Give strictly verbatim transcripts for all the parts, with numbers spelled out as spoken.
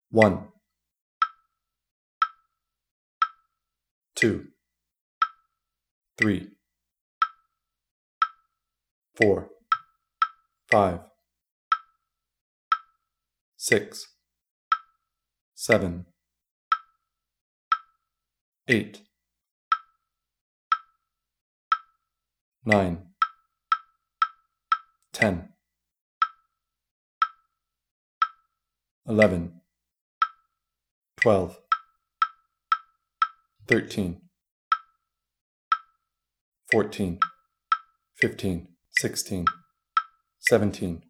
one, two, three, four, five, six, seven, eight, nine, ten, eleven, twelve, thirteen, fourteen, fifteen, sixteen, seventeen,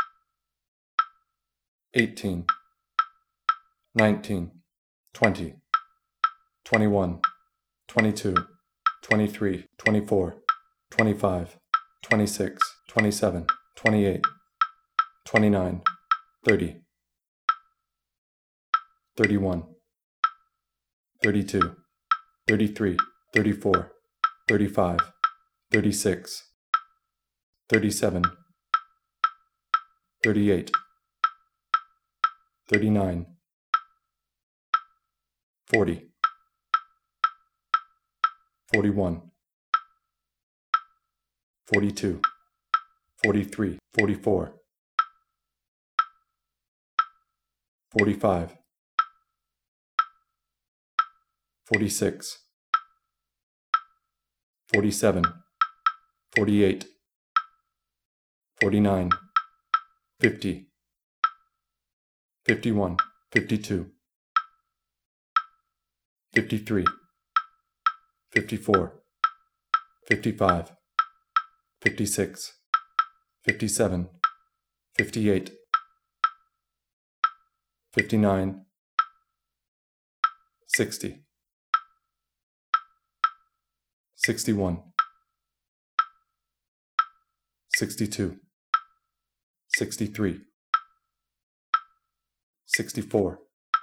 eighteen, nineteen, twenty, twenty-one, twenty-two, twenty-three, twenty-four, twenty-five, twenty-six, twenty-seven, twenty-eight, twenty-nine, thirty, thirty-one, thirty-two, thirty-three, thirty-four, thirty-five, thirty-six, thirty-seven, thirty-eight, thirty-nine, forty, forty-one, forty-two, forty-three, forty-four, forty-five, forty-six, forty-seven, forty-eight, forty-nine, fifty, fifty-one, fifty-two, fifty-three, fifty-four, fifty-five, fifty-six, fifty-seven, fifty-eight, fifty-nine, sixty, sixty-one, sixty-two, sixty-three, sixty-four,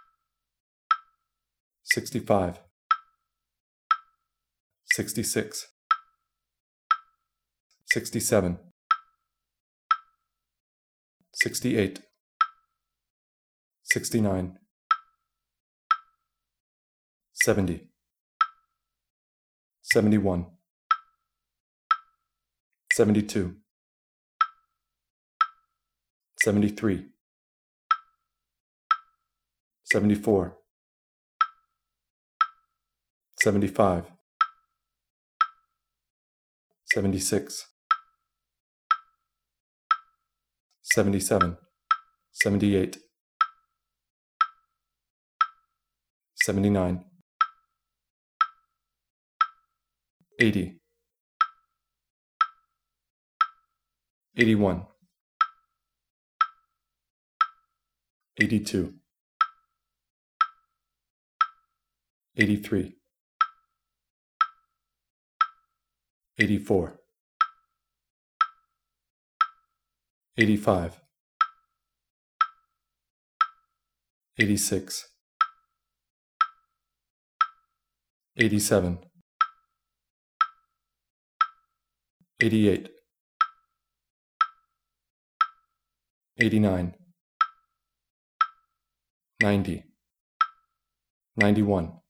sixty-five, sixty-six, sixty-seven, sixty-eight, sixty-nine, seventy, seventy-one, seventy-two, seventy-three, seventy-four, seventy-five, seventy-six, seventy-seven, seventy-eight, seventy-nine, eighty, eighty-one, eighty-two, eighty-three, eighty-four, eighty-five, eighty-six, eighty-seven, eighty-eight, eighty-nine, ninety, ninety-one,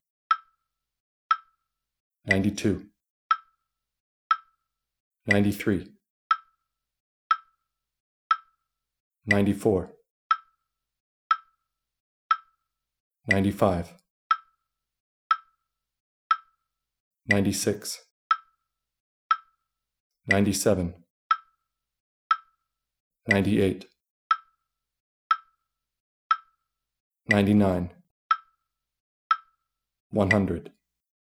ninety-two, ninety-three, ninety-four, ninety-five, ninety-six, ninety-seven, ninety-eight, ninety-nine, one hundred,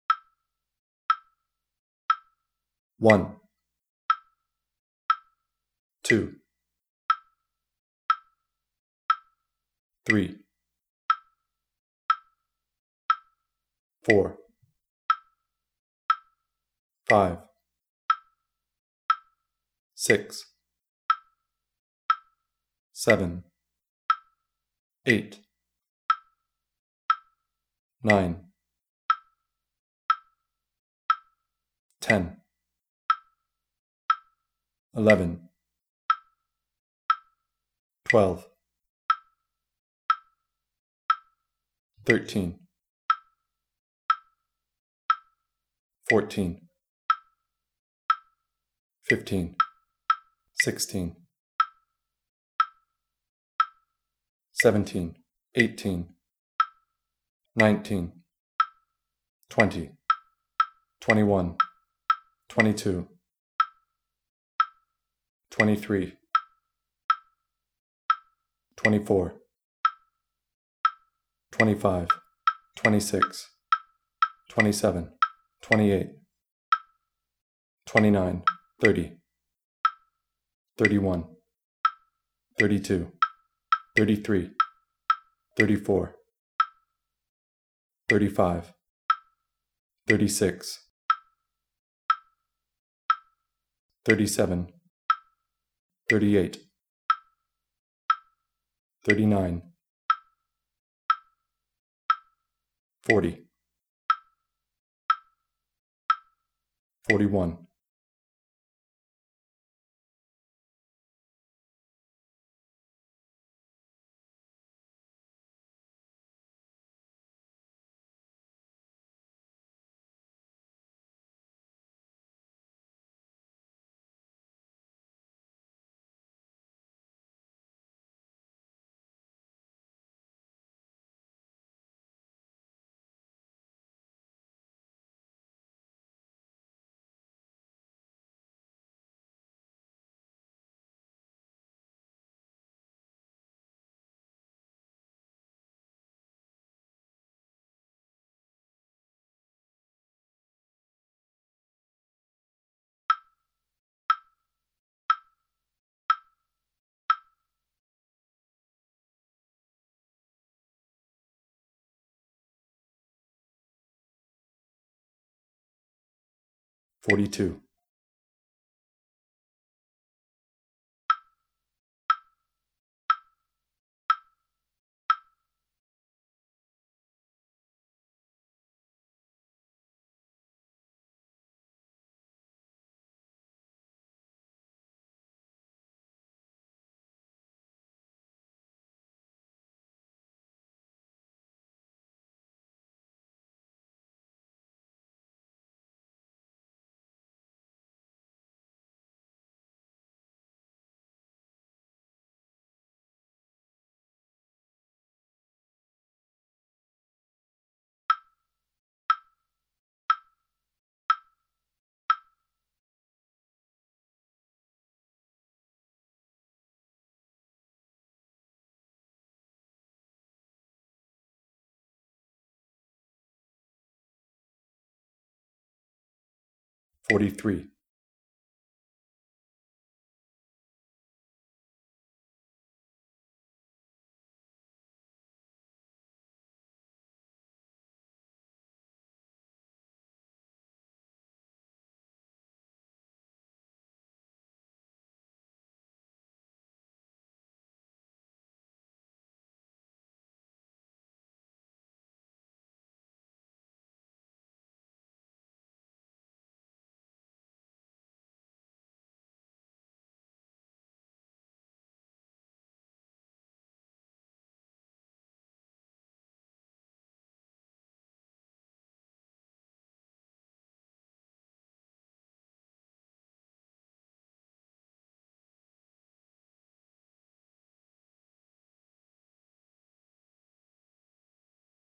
one, two, three, four, five, six, seven, eight, nine, ten, eleven, twelve, thirteen, fourteen, fifteen, sixteen, seventeen, eighteen, nineteen, twenty, twenty-one, twenty-two, twenty-three, twenty-four, twenty-five, twenty-six, twenty-seven, twenty-eight, twenty-nine, thirty, thirty-one, thirty-two, thirty-three, thirty-four, thirty-five, thirty-six, thirty-seven, thirty-eight, thirty-nine, forty, forty-one, forty-two, forty-three,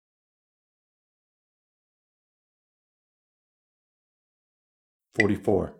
forty-four,